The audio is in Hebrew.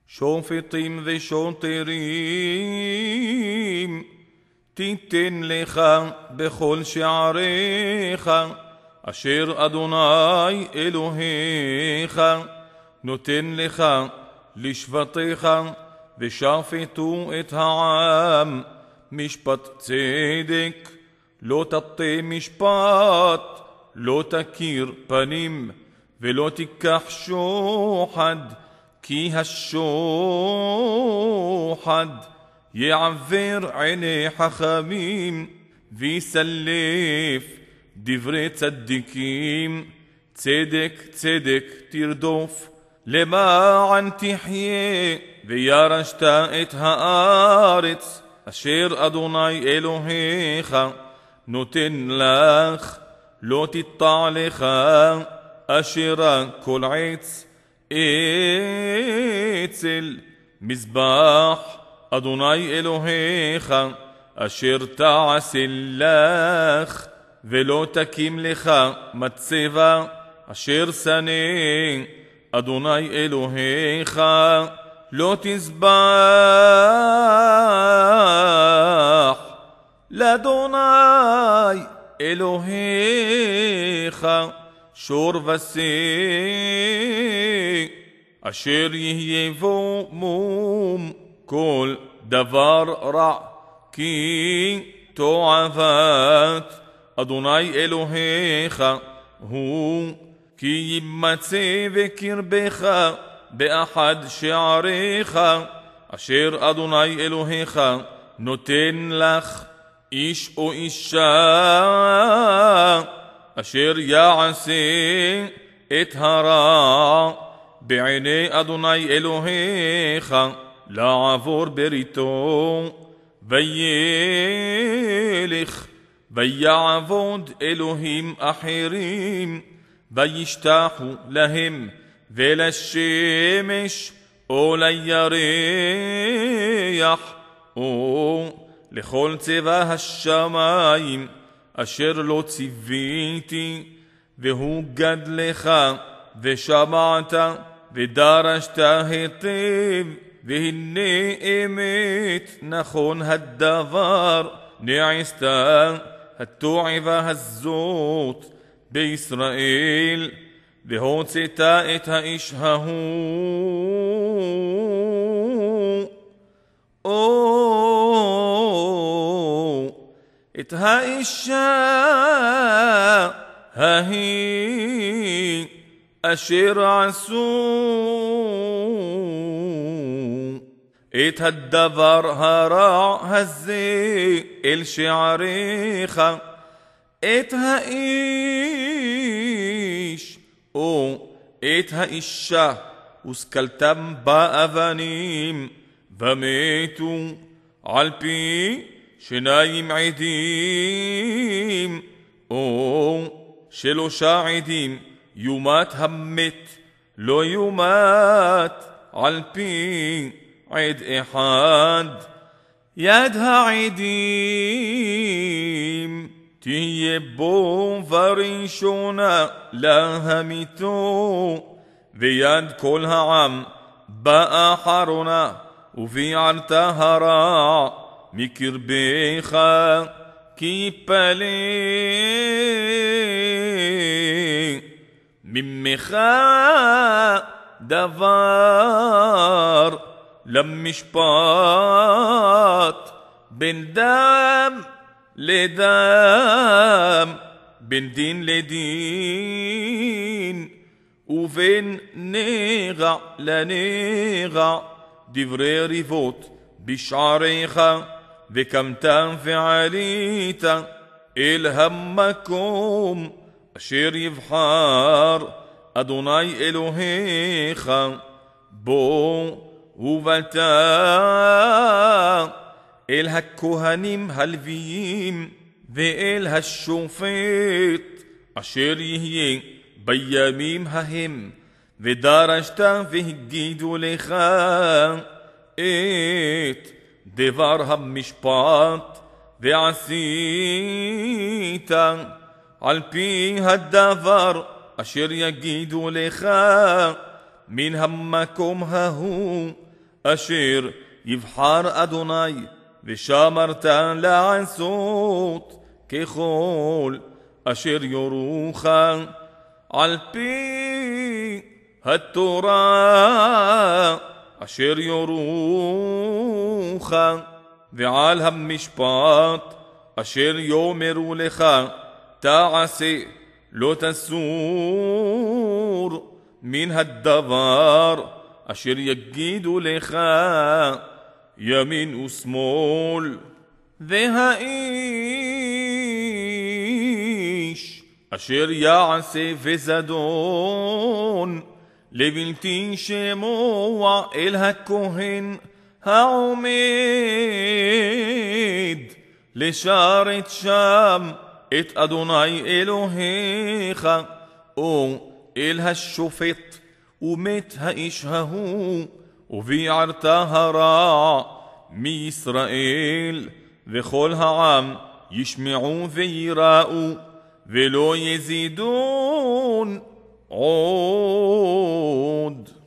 שופטים ושוטרים, תיתן לך בכל שעריך, אשר אדוני אלוהיך נותן לך לשבטיך, ושפטו את העם משפט צדק, לא תטה משפט, לא תכיר פנים, ולא תיקח שוחד, כי השוחד יעבר עיני חכמים, ויסלף דברי צדיקים. צדק צדק תרדוף, למען תחיה, וירשת את הארץ אשר אדוני אלוהיך נותן לך. לא תטע לך אשרה כל עץ אצל מזבח אדוני אלוהיך אשר תעשה לך, ולא תקים לך מצבה אשר שנא אדוני אלוהיך. לא תזבח לאדוני אלוהיך שור ושא, אשר יהיה בו מום כל דבר רע, כי תועבת אדוני אלוהיך הוא, כי ימצא בקרבך באחד שעריך אשר אדוני אלוהיך נותן לך, איש או אישה אשר יעשה את הרע בעיני אדוני אלוהיך לעבור בריתו, וילך ויעבוד אלוהים אחרים, וישתחו להם ולשמש או לירח או לכל צבא השמיים אשר לא ציוויתי, והוא גדלך ושמעת ודרשת היטב, והנה אמת נכון הדבר נעשת התועבה הזאת בישראל, והוצאת את האיש ההוא את האישה ההיא אשר עשו את הדבר הרע הזה אל שעריך, את האיש או את האישה וסקלתם באבנים, ומתו על פי שניים עדים או שלושה עדים, יומת המת לא יומת על פי עד אחד. יד העדים תהיה בו בראשונה להמיתו, ויד כל העם באחרונה, וביערת הרע מקרבך, כי יפלא ממך דבר למשפט, בין דם לדם, בין דין לדין, ובין נגע לנגע, דברי ריבות בשעריך, וקמתם ועלית אל המקום אשר יבחר אדוני אלוהיך בו, ובאת אל הכהנים הלוויים ואל השופט אשר יהיה בימים ההם, ודרשת והגידו לך את דבר המשפט, ועשית על פי הדבר אשר יגידו לך מן המקום ההוא, אשר יבחר אדוני, ושמרת לעשות ככל אשר יורוך על פי התורה אשר יורוך, ועל המשפט אשר יאמרו לך תעשה, לא תסור מן הדבר אשר יגידו לך ימין ושמאל. והאיש אשר יעשה בזדון לבלתי שמוע אל הכהן העומד לשרת שם את אדוני אלוהיך, או אל השופט, ומת האיש ההוא, וביערת הרע מישראל, וכל העם ישמעו ויראו, ולא יזידון עוד.